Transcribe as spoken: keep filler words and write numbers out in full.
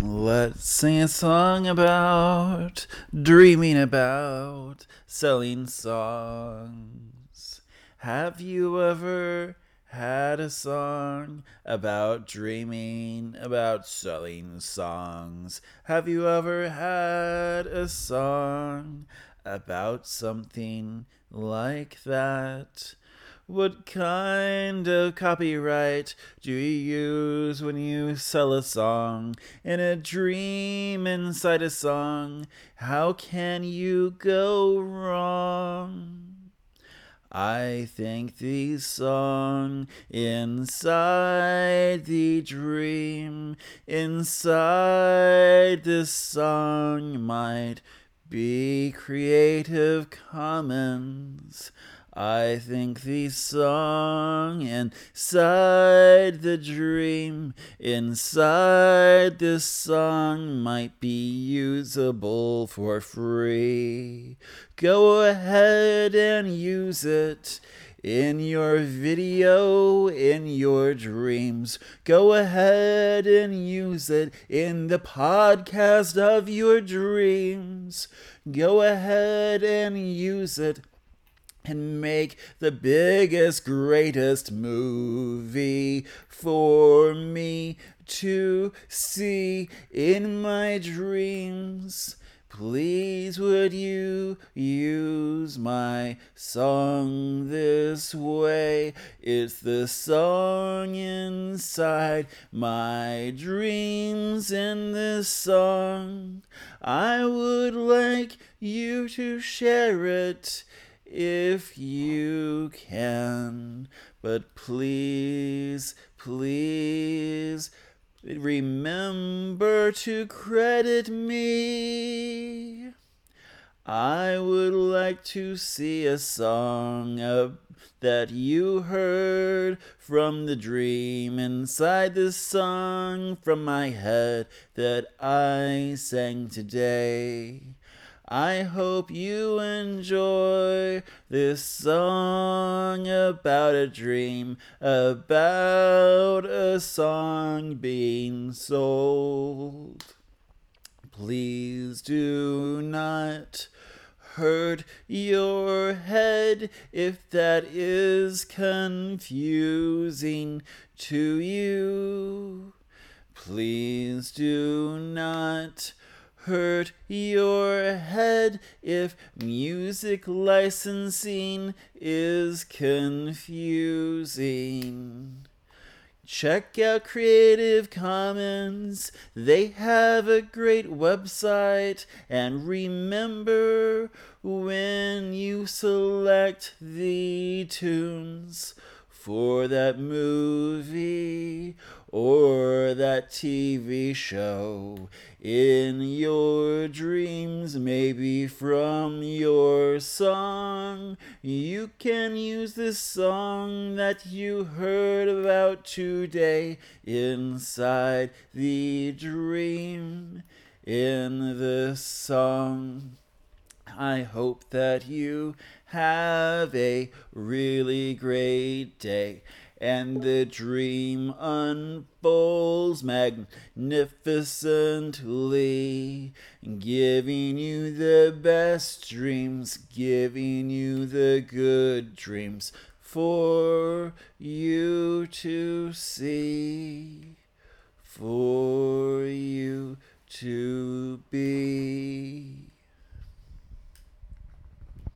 Let's sing a song about dreaming about selling songs. Have you ever had a song about dreaming about selling songs? Have you ever had a song about something like that? What kind of copyright do you use when you sell a song? In a dream inside a song, how can you go wrong? I think the song inside the dream, inside this song might be Creative Commons. I think the song inside the dream, inside this song might be usable for free. Go ahead and use it in your video, in your dreams. Go ahead and use it in the podcast of your dreams. Go ahead and use it and make the biggest, greatest movie for me to see in my dreams. Please would you use my song this way? It's the song inside my dreams in this song. I would like you to share it if you can, but please, please remember to credit me. I would like to see a song uh, that you heard from the dream inside this song from my head that I sang today. I hope you enjoy this song about a dream, about a song being sold. Please do not hurt your head if that is confusing to you. Please do not hurt your head if music licensing is confusing. Check out Creative Commons. They have a great website. And remember, when you select the tunes for that movie or that T V show in your dreams, maybe from your song, you can use this song that you heard about today inside the dream in the song. I hope that you have a really great day and the dream unfolds magnificently, giving you the best dreams, giving you the good dreams for you to see, for you to be.